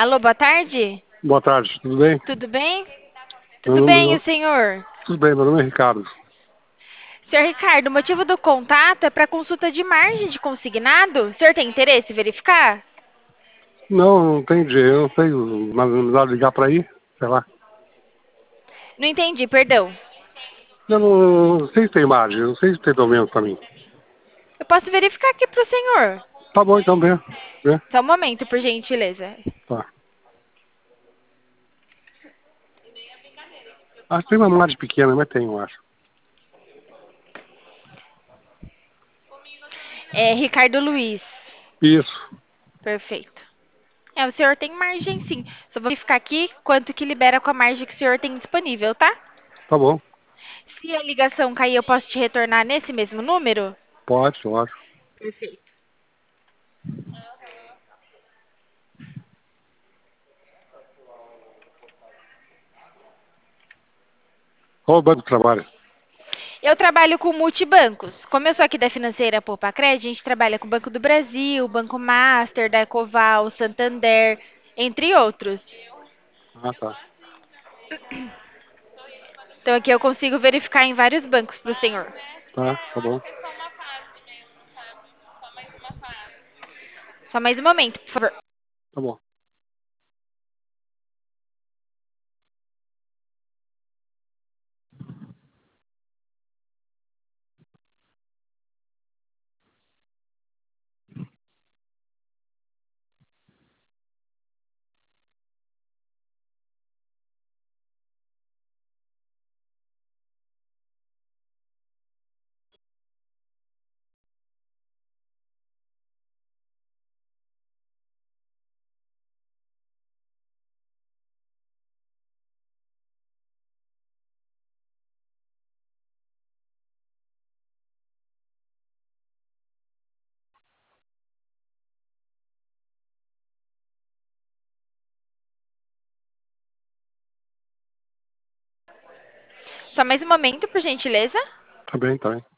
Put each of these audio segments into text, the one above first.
Alô, boa tarde? Boa tarde, tudo bem? Tudo bem? Meu Tudo bem, e o nome, senhor? tudo bem, meu nome é Ricardo. Senhor Ricardo, o motivo do contato é para consulta de margem de consignado? O senhor tem interesse em verificar? Não tem dinheiro, eu não tenho, mas não dá ligar para aí, sei lá. Não entendi, perdão. Eu não sei se tem margem, eu não sei se tem pelo menos para mim. Eu posso verificar aqui para o senhor. Tá bom, então, vê. Vê. Só um momento, por gentileza. Tá. Acho que tem uma margem pequena, mas tem, eu acho. É Ricardo Luiz. Isso, Perfeito. O senhor tem margem sim. Só vou verificar aqui quanto que libera com a margem que o senhor tem disponível, tá? tá bom. Se a ligação cair, eu posso te retornar nesse mesmo número? Pode, eu acho. Perfeito. Qual o banco de trabalho? Eu trabalho com multibancos. Como eu sou aqui da financeira Poupa Crédito, a gente trabalha com o Banco do Brasil, Banco Master, da Ecoval, Santander, entre outros. Ah, tá. Então aqui eu consigo verificar em vários bancos para o senhor. Tá bom. Só mais um momento, por favor. Tá bom. Só mais um momento, por gentileza. Tá bem, tá bem.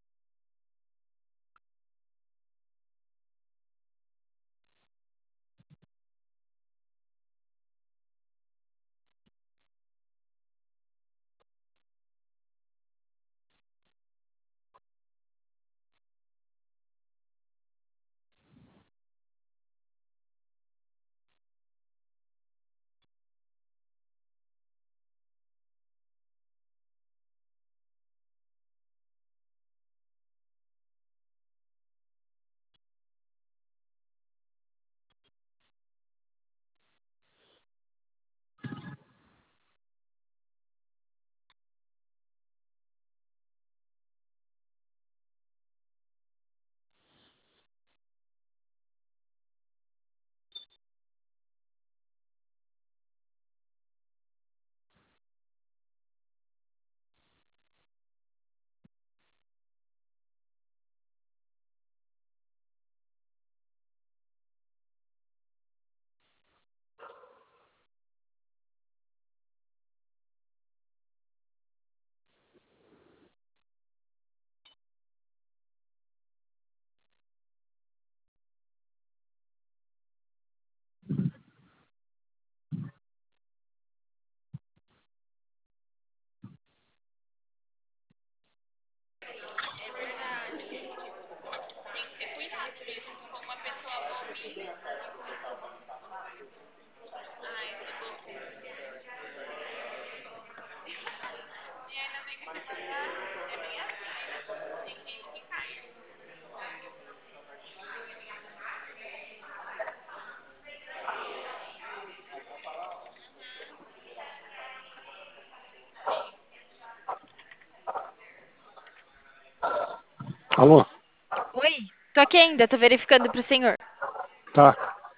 Alô? Oi, tô aqui ainda, tô verificando para o senhor. Tá.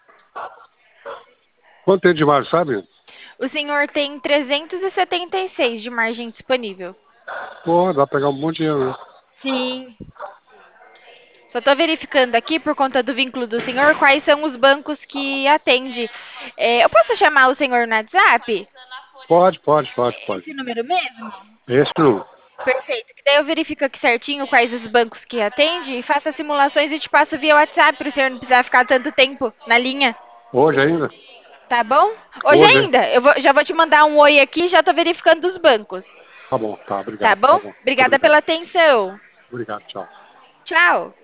Quanto tem de margem, sabe? O senhor tem 376 de margem disponível. Pô, dá pra pegar um monte de dinheiro, né? Sim. Só tô verificando aqui, por conta do vínculo do senhor, quais são os bancos que atende. Eu posso chamar o senhor no WhatsApp? Pode. Esse número mesmo? Esse não. Perfeito. Que daí eu verifico aqui certinho quais os bancos que atende e faço as simulações e te passo via WhatsApp para o senhor não precisar ficar tanto tempo na linha. Hoje ainda? Tá bom? Hoje Hoje, ainda. Já vou te mandar um oi aqui, já tô verificando os bancos. tá bom, tá, Tá obrigado, tá bom? bom. Muito Obrigada obrigado. pela atenção. Obrigado, tchau. Tchau.